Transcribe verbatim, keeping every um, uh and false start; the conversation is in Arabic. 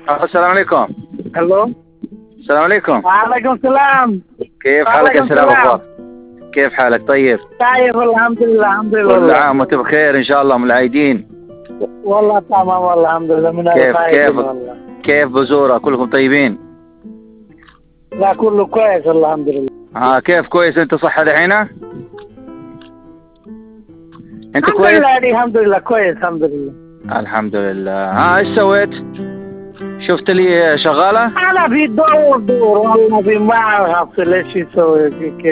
السلام عليكم. الو السلام عليكم. وعليكم السلام. كيف حالك يا سلام اخبار؟ كيف حالك طيب؟ طيب الحمد لله الحمد لله. كل عام وانت بخير ان شاء الله من العايدين. والله تمام والله الحمد لله من كيف كيف والله. كيف بزورة كلكم طيبين؟ لا كله كويس الحمد لله. ها كيف كويس انت صحة دحين؟ انت الحمد كويس؟ لله الحمد لله كويس الحمد لله. الحمد لله. ها ايش سويت؟ شفت لي شغالة؟ انا في دور دور والله في ما اعرف ايش يسوي كيف